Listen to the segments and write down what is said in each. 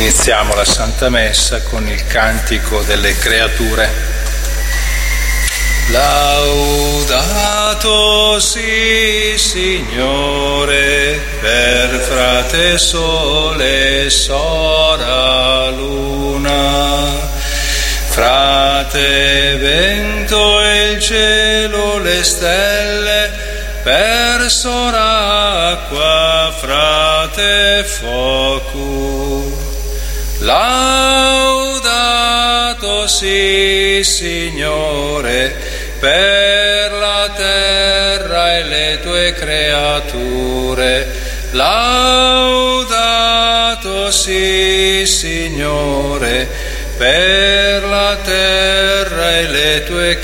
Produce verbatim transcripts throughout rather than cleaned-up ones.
Iniziamo la Santa Messa con il cantico delle creature. Laudato si Signore per frate sole, sora luna, frate vento e il cielo, le stelle, per sora acqua, frate fuoco. Laudato si Signore per la terra e le tue creature. Laudato si Signore per la terra e le tue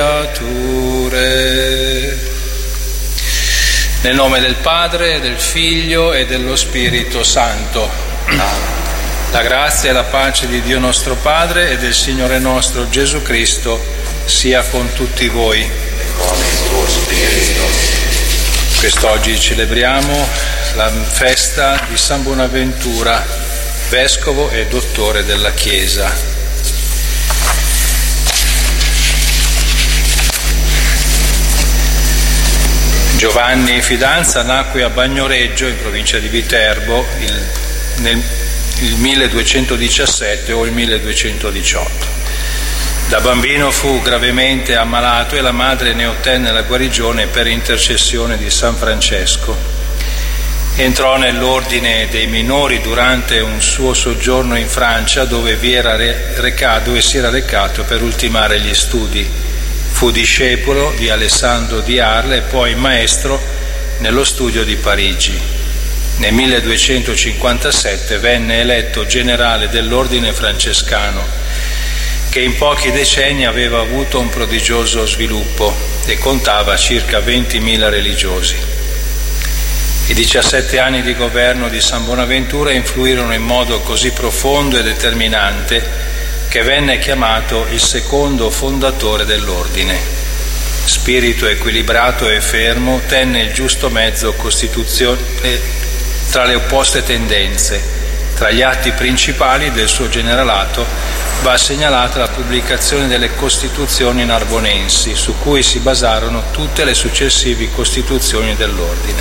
creature. Nel nome del Padre, del Figlio e dello Spirito Santo. La grazia e la pace di Dio nostro Padre e del Signore nostro Gesù Cristo sia con tutti voi. Quest'oggi celebriamo la festa di San Bonaventura, vescovo e dottore della Chiesa. Giovanni Fidanza nacque a Bagnoregio, in provincia di Viterbo, il, nel il milleduecentodiciassette o il milleduecentodiciotto. Da bambino fu gravemente ammalato e la madre ne ottenne la guarigione per intercessione di San Francesco. Entrò nell'ordine dei minori durante un suo soggiorno in Francia, dove vi era recato e si era recato per ultimare gli studi. Fu discepolo di Alessandro di Arles e poi maestro nello studio di Parigi. Nel milleduecentocinquantasette venne eletto generale dell'ordine francescano, che in pochi decenni aveva avuto un prodigioso sviluppo e contava circa ventimila religiosi. I diciassette anni di governo di San Bonaventura influirono in modo così profondo e determinante che venne chiamato il secondo fondatore dell'ordine. Spirito equilibrato e fermo, tenne il giusto mezzo costituzionale tra le opposte tendenze. Tra gli atti principali del suo generalato va segnalata la pubblicazione delle Costituzioni narbonensi, su cui si basarono tutte le successive Costituzioni dell'ordine.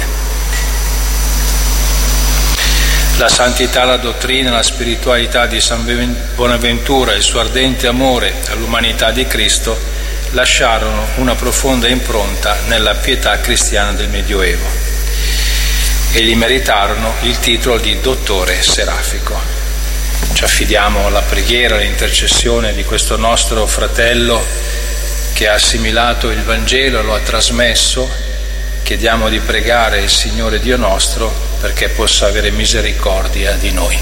La santità, la dottrina, la spiritualità di San Bonaventura e il suo ardente amore all'umanità di Cristo lasciarono una profonda impronta nella pietà cristiana del Medioevo e gli meritarono il titolo di dottore serafico. Ci affidiamo alla preghiera, all'intercessione di questo nostro fratello che ha assimilato il Vangelo e lo ha trasmesso. Chiediamo di pregare il Signore Dio nostro perché possa avere misericordia di noi.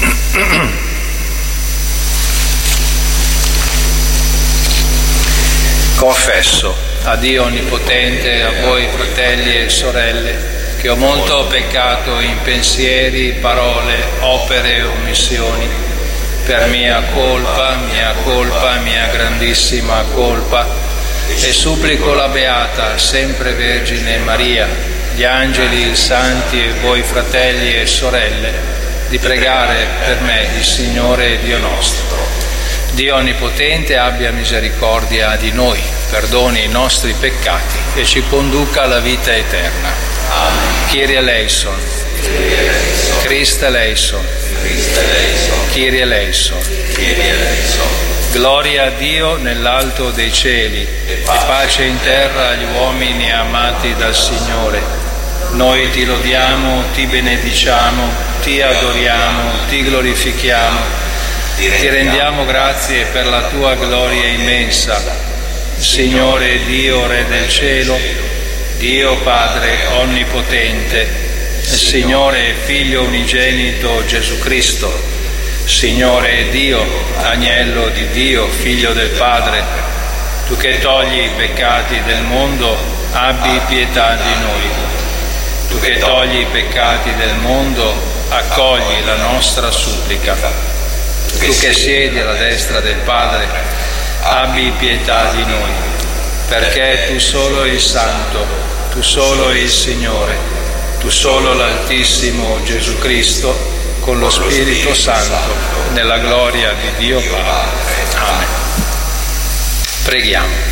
Confesso a Dio Onnipotente e a voi fratelli e sorelle che ho molto peccato in pensieri, parole, opere e omissioni, per mia colpa, mia colpa, mia grandissima colpa, e supplico la Beata, sempre Vergine Maria, gli angeli, i santi e voi fratelli e sorelle, di pregare per me il Signore Dio nostro. Dio Onnipotente abbia misericordia di noi, perdoni i nostri peccati e ci conduca alla vita eterna. Amen. Kyrie eleison, Christe eleison, Kyrie eleison. Gloria a Dio nell'alto dei cieli e pace in terra agli uomini amati dal Signore. Noi ti lodiamo, ti benediciamo, ti adoriamo, ti glorifichiamo, ti rendiamo grazie per la tua gloria immensa. Signore Dio, Re del cielo, Dio Padre Onnipotente, Signore e Figlio unigenito Gesù Cristo, Signore Dio, Agnello di Dio, Figlio del Padre, tu che togli i peccati del mondo, abbi pietà di noi. Tu che togli i peccati del mondo, accogli la nostra supplica. Tu che siedi alla destra del Padre, abbi pietà di noi, perché tu solo il Santo, tu solo il Signore, tu solo l'Altissimo Gesù Cristo, con lo Spirito Santo, nella gloria di Dio Padre. Amen. Preghiamo.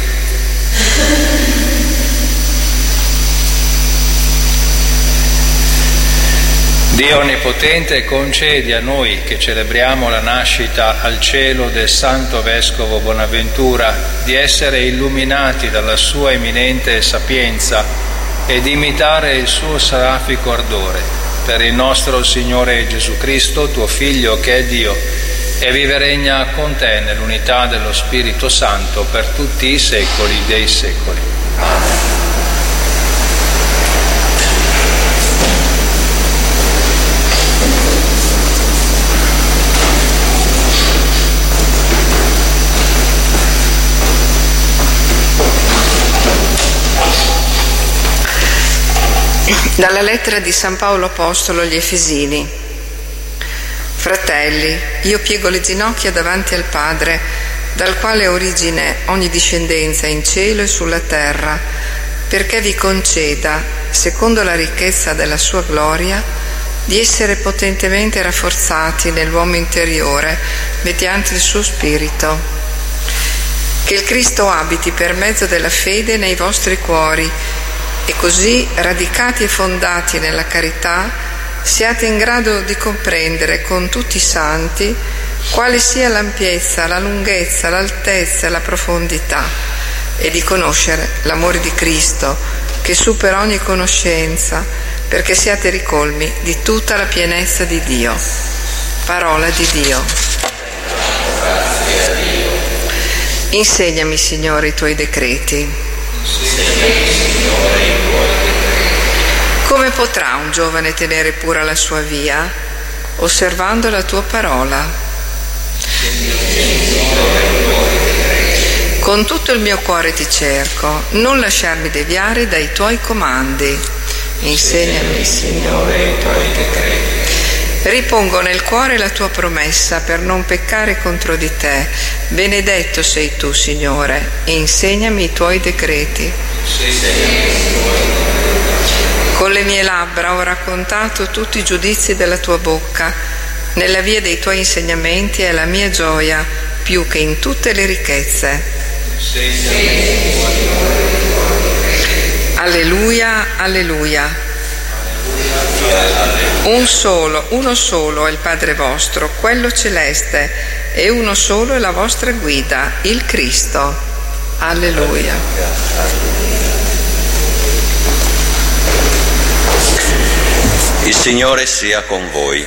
Dio Onnipotente, concedi a noi che celebriamo la nascita al cielo del Santo Vescovo Bonaventura di essere illuminati dalla sua eminente sapienza e di imitare il suo serafico ardore. Per il nostro Signore Gesù Cristo, tuo Figlio che è Dio, e vive e regna con te nell'unità dello Spirito Santo per tutti i secoli dei secoli. Amen. Dalla lettera di San Paolo Apostolo agli Efesini. Fratelli, io piego le ginocchia davanti al Padre, dal quale ha origine ogni discendenza in cielo e sulla terra, perché vi conceda, secondo la ricchezza della sua gloria, di essere potentemente rafforzati nell'uomo interiore mediante il suo Spirito. Che il Cristo abiti per mezzo della fede nei vostri cuori, e così, radicati e fondati nella carità, siate in grado di comprendere con tutti i santi quale sia l'ampiezza, la lunghezza, l'altezza e la profondità, e di conoscere l'amore di Cristo che supera ogni conoscenza, perché siate ricolmi di tutta la pienezza di Dio. Parola di Dio. Insegnami, Signore, i tuoi decreti. Come potrà un giovane tenere pura la sua via? Osservando la tua parola. Con tutto il mio cuore ti cerco, non lasciarmi deviare dai tuoi comandi. Insegnami, Signore, i tuoi decreti. Ripongo nel cuore la tua promessa per non peccare contro di te. Benedetto sei tu, Signore, e insegnami i tuoi decreti. Con le mie labbra ho raccontato tutti i giudizi della tua bocca. Nella via dei tuoi insegnamenti è la mia gioia, più che in tutte le ricchezze. Alleluia, alleluia. Un solo, uno solo è il Padre vostro, quello celeste, e uno solo è la vostra guida, il Cristo. Alleluia. Il Signore sia con voi.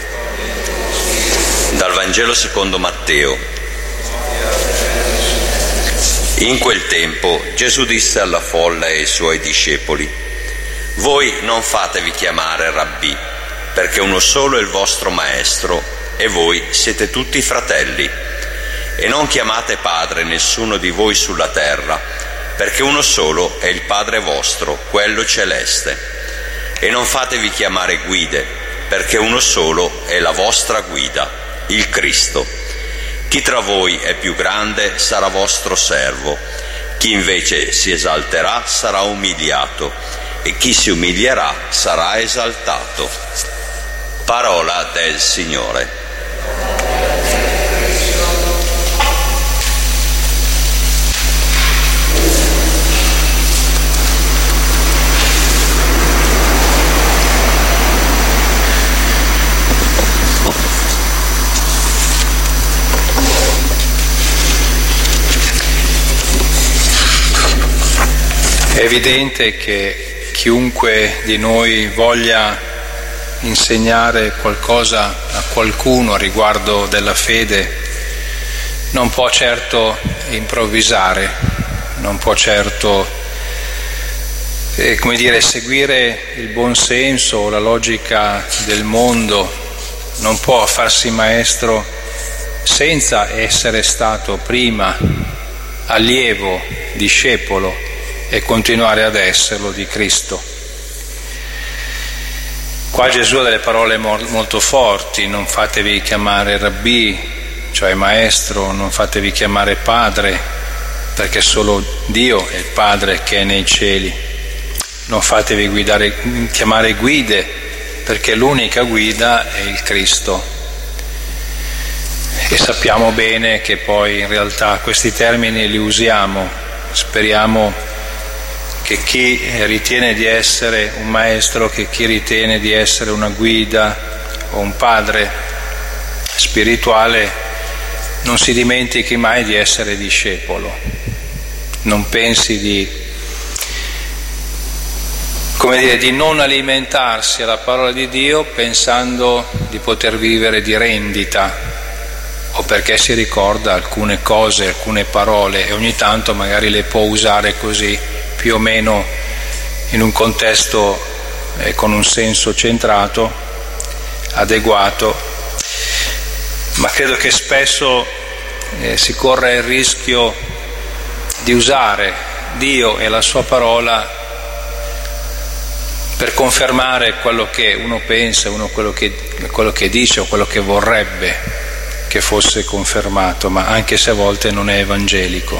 Dal Vangelo secondo Matteo. In quel tempo Gesù disse alla folla e ai suoi discepoli: voi non fatevi chiamare rabbì, perché uno solo è il vostro maestro e voi siete tutti fratelli. E non chiamate padre nessuno di voi sulla terra, perché uno solo è il Padre vostro, quello celeste. E non fatevi chiamare guide, perché uno solo è la vostra guida, il Cristo. Chi tra voi è più grande sarà vostro servo, chi invece si esalterà sarà umiliato, e chi si umilierà sarà esaltato. Parola del Signore. È evidente che chiunque di noi voglia insegnare qualcosa a qualcuno riguardo della fede non può certo improvvisare, non può certo eh, come dire, seguire il buon senso o la logica del mondo, non può farsi maestro senza essere stato prima allievo, discepolo e continuare ad esserlo di Cristo. Qua Gesù ha delle parole molto forti: non fatevi chiamare rabbì, cioè maestro, non fatevi chiamare padre, perché solo Dio è il Padre che è nei cieli. Non fatevi guidare, chiamare guide, perché l'unica guida è il Cristo. E sappiamo bene che poi in realtà questi termini li usiamo, speriamo che chi ritiene di essere un maestro, che chi ritiene di essere una guida o un padre spirituale non si dimentichi mai di essere discepolo, non pensi di, come dire, di non alimentarsi alla parola di Dio pensando di poter vivere di rendita, o perché si ricorda alcune cose, alcune parole e ogni tanto magari le può usare così, più o meno in un contesto eh, con un senso centrato, adeguato, ma credo che spesso eh, si corre il rischio di usare Dio e la sua parola per confermare quello che uno pensa, uno quello che, quello che dice o quello che vorrebbe che fosse confermato, ma anche se a volte non è evangelico.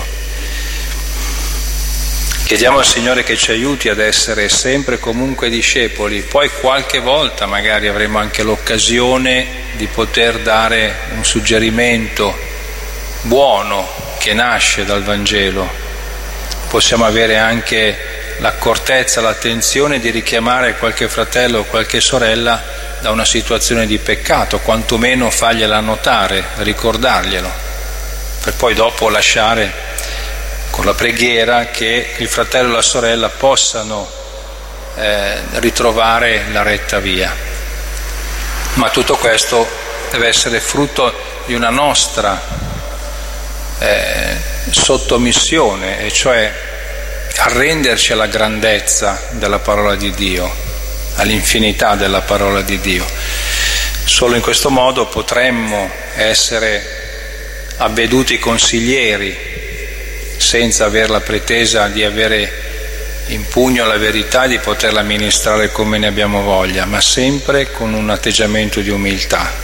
Chiediamo al Signore che ci aiuti ad essere sempre comunque discepoli, poi qualche volta magari avremo anche l'occasione di poter dare un suggerimento buono che nasce dal Vangelo. Possiamo avere anche l'accortezza, l'attenzione di richiamare qualche fratello o qualche sorella da una situazione di peccato, quantomeno fargliela notare, ricordarglielo, per poi dopo lasciare con la preghiera che il fratello e la sorella possano eh, ritrovare la retta via. Ma tutto questo deve essere frutto di una nostra eh, sottomissione, e cioè arrenderci alla grandezza della parola di Dio, all'infinità della parola di Dio. Solo in questo modo potremmo essere avveduti consiglieri, senza aver la pretesa di avere in pugno la verità e di poterla amministrare come ne abbiamo voglia, ma sempre con un atteggiamento di umiltà.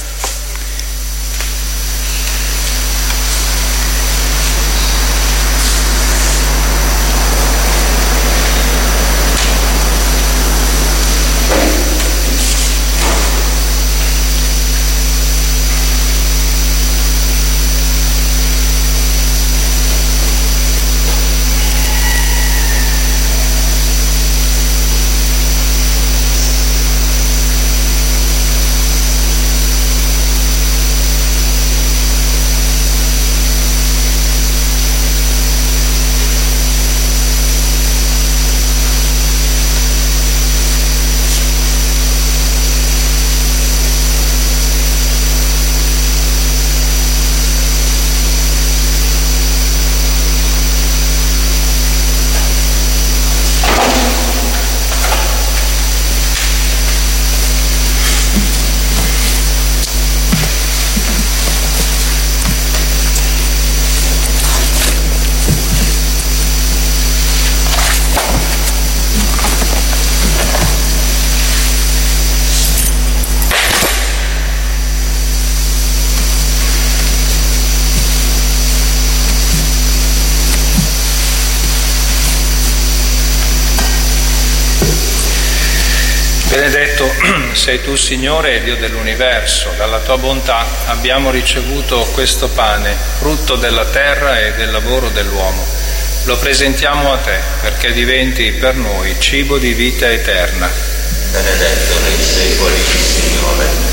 Benedetto sei tu, Signore, Dio dell'universo, dalla tua bontà abbiamo ricevuto questo pane, frutto della terra e del lavoro dell'uomo. Lo presentiamo a te perché diventi per noi cibo di vita eterna. Benedetto nei secoli, Signore.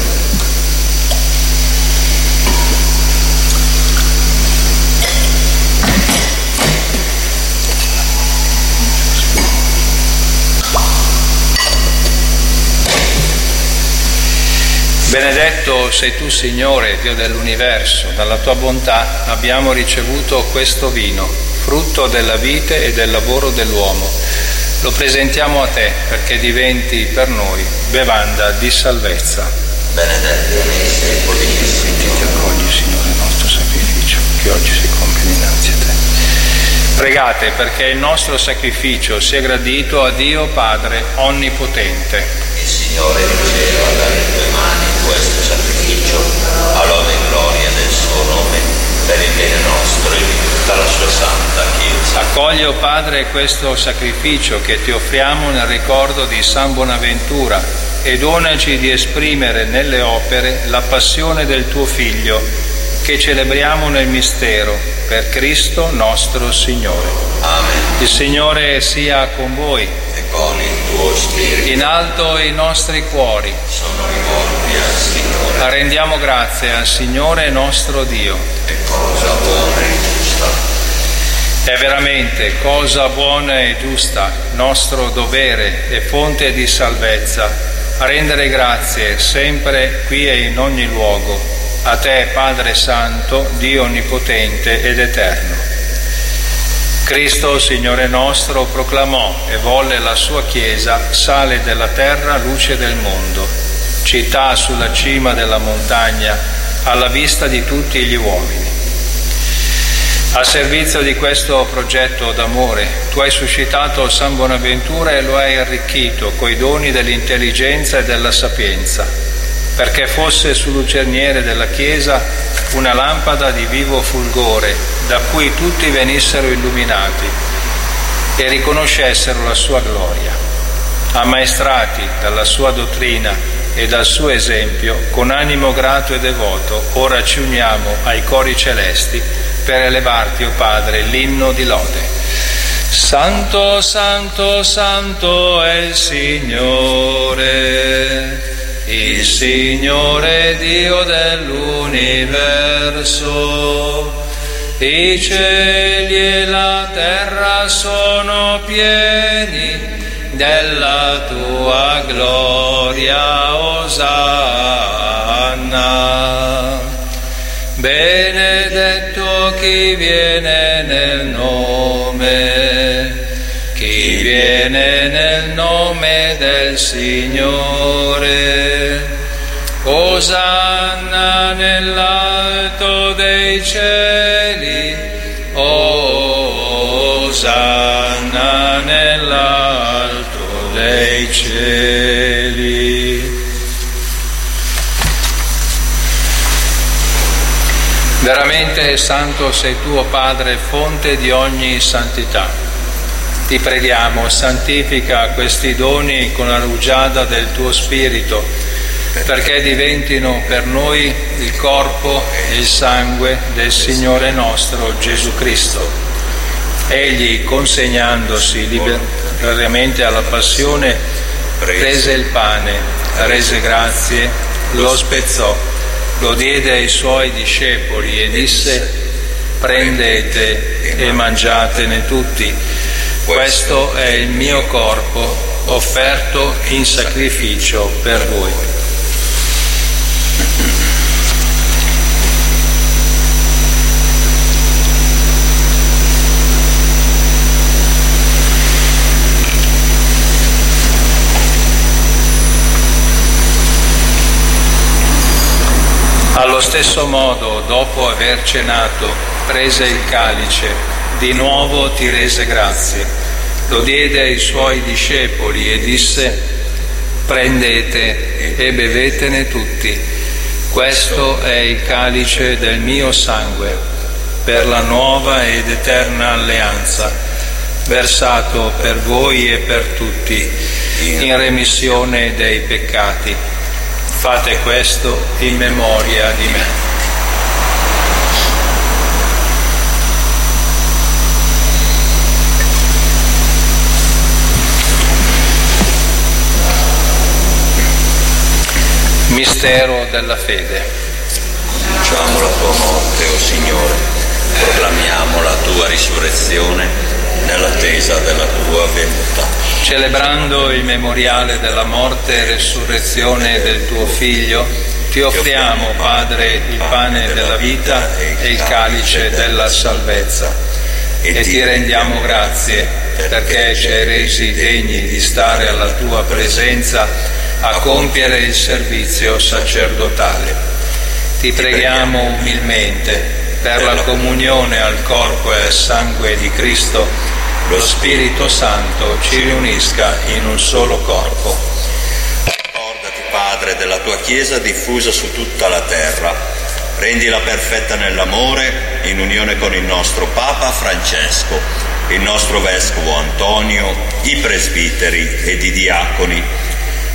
Benedetto sei tu, Signore, Dio dell'universo, dalla tua bontà abbiamo ricevuto questo vino, frutto della vite e del lavoro dell'uomo. Lo presentiamo a te perché diventi per noi bevanda di salvezza. Benedetto nei secoli, Signore. Ti accogli, Signore, il nostro sacrificio, che oggi si compie dinanzi a te. Pregate perché il nostro sacrificio sia gradito a Dio Padre Onnipotente. Il Signore riceva dalle tue mani questo sacrificio, a lode e gloria del suo nome, per il bene nostro e di tutta la sua santa Chiesa. Accogli, o Padre, questo sacrificio che ti offriamo nel ricordo di San Bonaventura, e donaci di esprimere nelle opere la passione del tuo Figlio, che celebriamo nel mistero, per Cristo nostro Signore. Amen. Il Signore sia con voi. E con il tuo spirito. In alto i nostri cuori Sono rivolti al Signore. Rendiamo grazie al Signore nostro Dio. È cosa buona e giusta. È veramente cosa buona e giusta, nostro dovere e fonte di salvezza, a rendere grazie sempre qui e in ogni luogo, a te Padre Santo, Dio Onnipotente ed Eterno. Cristo, Signore nostro, proclamò e volle la sua Chiesa, sale della terra, luce del mondo, città sulla cima della montagna, alla vista di tutti gli uomini. A servizio di questo progetto d'amore, tu hai suscitato San Bonaventura e lo hai arricchito coi doni dell'intelligenza e della sapienza, perché fosse sul lucerniere della Chiesa una lampada di vivo fulgore, da cui tutti venissero illuminati e riconoscessero la sua gloria. Ammaestrati dalla sua dottrina e dal suo esempio, con animo grato e devoto, ora ci uniamo ai cori celesti per elevarti, o Padre, l'inno di lode. Santo, santo, santo è il Signore, il Signore Dio dell'universo. I cieli e la terra sono pieni della tua gloria, Osanna. Benedetto chi viene nel nome, chi viene nel nome del Signore. Osanna nell'alto dei cieli, Osanna nell'alto dei cieli. Veramente santo sei tu, o Padre, fonte di ogni santità. Ti preghiamo, santifica questi doni con la rugiada del tuo Spirito, perché diventino per noi il corpo e il sangue del Signore nostro Gesù Cristo. Egli, consegnandosi liberamente alla passione, prese il pane, rese grazie, lo spezzò, lo diede ai suoi discepoli e disse: prendete e mangiatene tutti, questo è il mio corpo offerto in sacrificio per voi. Allo stesso modo, dopo aver cenato, prese il calice, di nuovo ti rese grazie, lo diede ai suoi discepoli e disse: prendete e bevetene tutti, questo è il calice del mio sangue, per la nuova ed eterna alleanza, versato per voi e per tutti, in remissione dei peccati. Fate questo in memoria di me. Mistero della fede. Annunciamo la tua morte, o Signore, proclamiamo la tua risurrezione nell'attesa della tua venuta. Celebrando il memoriale della morte e resurrezione del tuo Figlio, ti offriamo, Padre, il pane della vita e il calice della salvezza, e ti rendiamo grazie perché ci hai resi degni di stare alla tua presenza a compiere il servizio sacerdotale. Ti preghiamo umilmente per la comunione al corpo e al sangue di Cristo, lo Spirito Santo ci riunisca in un solo corpo. Ricordati, Padre, della tua Chiesa diffusa su tutta la terra. Rendila perfetta nell'amore, in unione con il nostro Papa Francesco, il nostro Vescovo Antonio, i presbiteri ed i diaconi,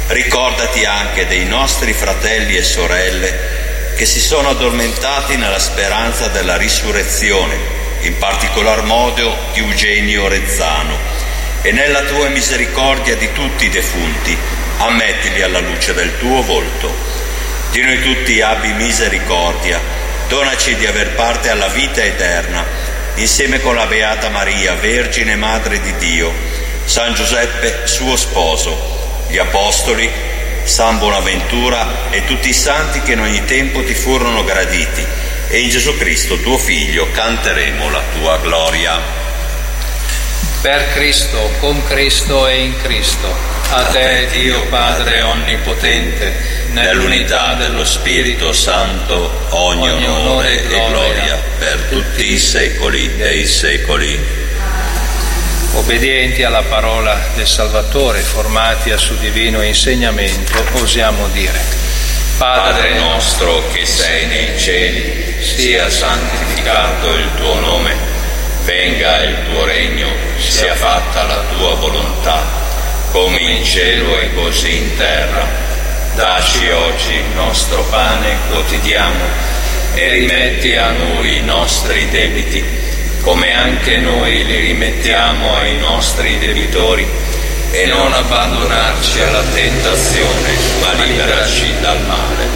ricordati anche dei nostri fratelli e sorelle che si sono addormentati nella speranza della risurrezione, in particolar modo di Eugenio Rezzano, e nella tua misericordia di tutti i defunti, ammettili alla luce del tuo volto. Di noi tutti abbi misericordia, donaci di aver parte alla vita eterna, insieme con la Beata Maria, Vergine Madre di Dio, San Giuseppe, suo sposo, gli Apostoli, San Bonaventura e tutti i santi che in ogni tempo ti furono graditi, e in Gesù Cristo, tuo Figlio, canteremo la tua gloria. Per Cristo, con Cristo e in Cristo, a te Dio Padre Onnipotente, nell'unità dello Spirito Santo, ogni onore e gloria per tutti i secoli dei secoli. Obbedienti alla parola del Salvatore, formati al suo divino insegnamento, osiamo dire: Padre nostro che sei nei cieli, sia santificato il tuo nome, venga il tuo regno, sia fatta la tua volontà, come in cielo e così in terra. Dacci oggi il nostro pane quotidiano e rimetti a noi i nostri debiti, come anche noi li rimettiamo ai nostri debitori, e non abbandonarci alla tentazione, ma liberaci dal male.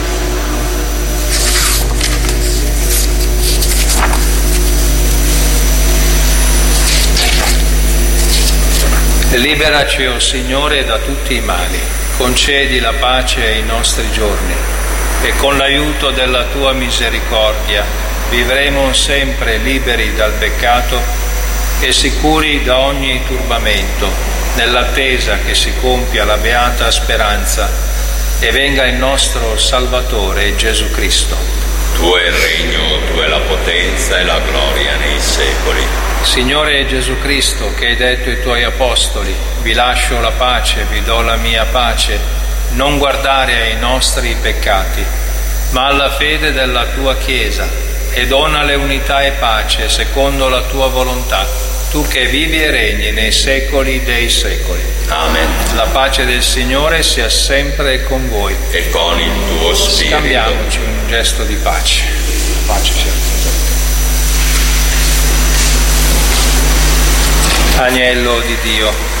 Liberaci, o Signore, da tutti i mali, concedi la pace ai nostri giorni, e con l'aiuto della tua misericordia vivremo sempre liberi dal peccato e sicuri da ogni turbamento, nell'attesa che si compia la beata speranza e venga il nostro Salvatore Gesù Cristo. Tuo è il regno, tua è la potenza e la gloria nei secoli. Signore Gesù Cristo, che hai detto ai tuoi apostoli: vi lascio la pace, vi do la mia pace, non guardare ai nostri peccati, ma alla fede della tua Chiesa, e donale unità e pace secondo la tua volontà, tu che vivi e regni nei secoli dei secoli. Amen. La pace del Signore sia sempre con voi. E con il tuo spirito. Scambiamoci un gesto di pace. Pace sia con voi. Agnello di Dio.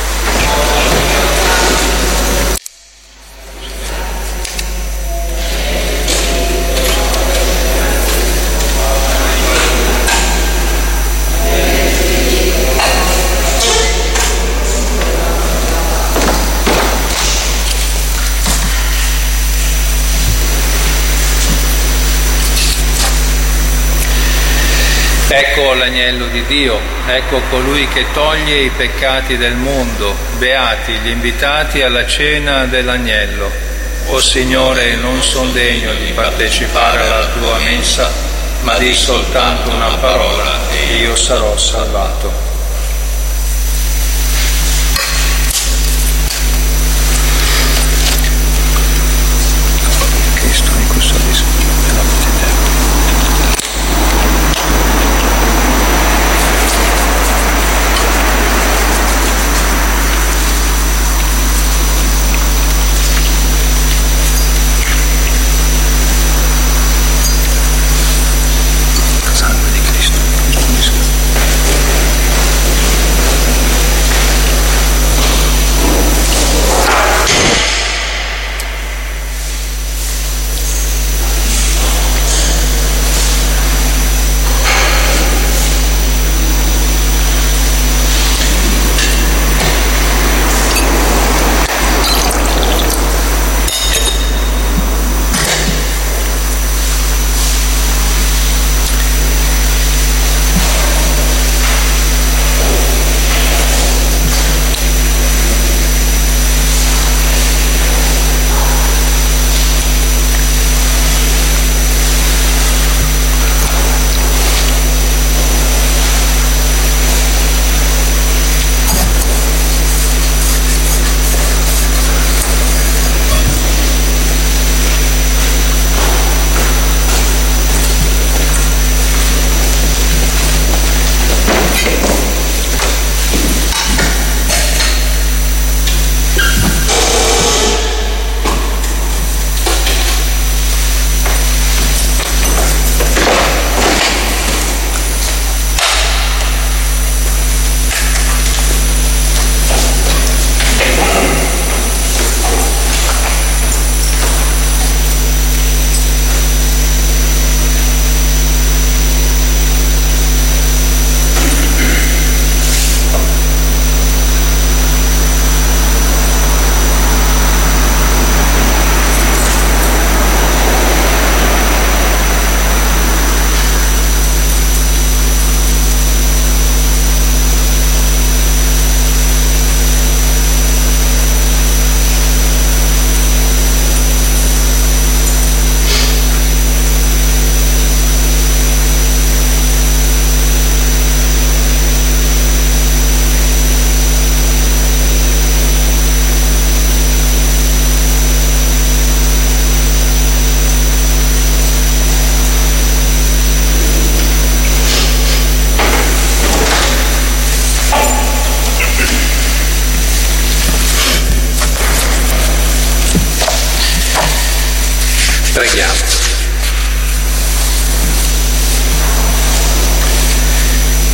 Ecco l'agnello di Dio, ecco colui che toglie i peccati del mondo. Beati gli invitati alla cena dell'agnello. O Signore, non son degno di partecipare alla tua mensa, ma di soltanto una parola e io sarò salvato. Cristo in custodisco della vita eterna. Sangue di Cristo, custodisco.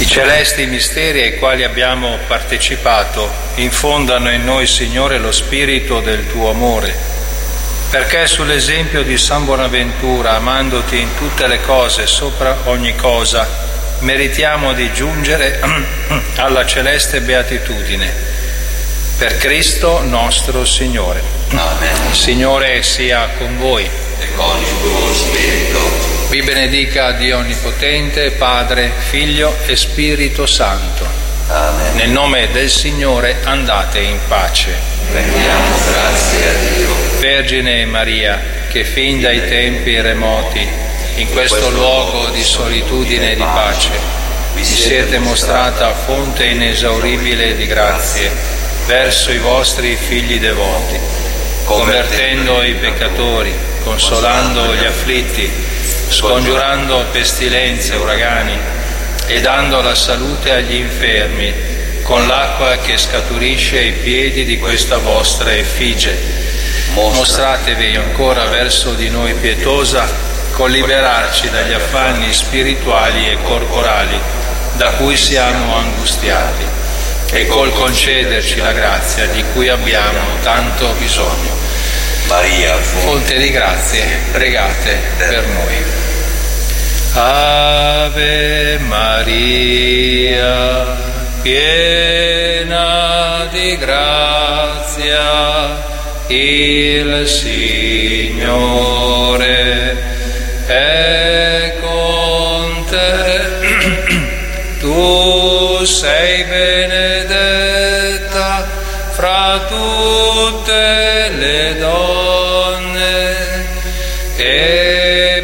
I celesti misteri ai quali abbiamo partecipato infondano in noi, Signore, lo spirito del tuo amore, perché sull'esempio di San Bonaventura, amandoti in tutte le cose sopra ogni cosa, meritiamo di giungere alla celeste beatitudine. Per Cristo nostro Signore. Amen. Il Signore sia con voi. E con il tuo spirito. Vi benedica Dio Onnipotente, Padre, Figlio e Spirito Santo. Amen. Nel nome del Signore andate in pace. Rendiamo grazie a Dio. Vergine Maria, che fin dai tempi remoti, in questo luogo di solitudine e di pace, vi siete mostrata fonte inesauribile di grazie verso i vostri figli devoti, convertendo i peccatori, consolando gli afflitti, scongiurando pestilenze, uragani e dando la salute agli infermi con l'acqua che scaturisce ai piedi di questa vostra effigie. Mostratevi ancora verso di noi pietosa col liberarci dagli affanni spirituali e corporali da cui siamo angustiati e col concederci la grazia di cui abbiamo tanto bisogno. Maria, fonte di grazie, pregate per noi. Ave Maria, piena di grazia, il Signore è con te. Tu sei benedetta fra tutte le donne e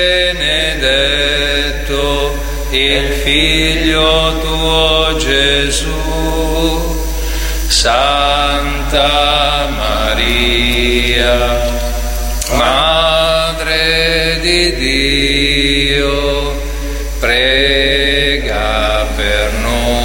benedetto il Figlio tuo Gesù. Santa Maria, Madre di Dio, prega per noi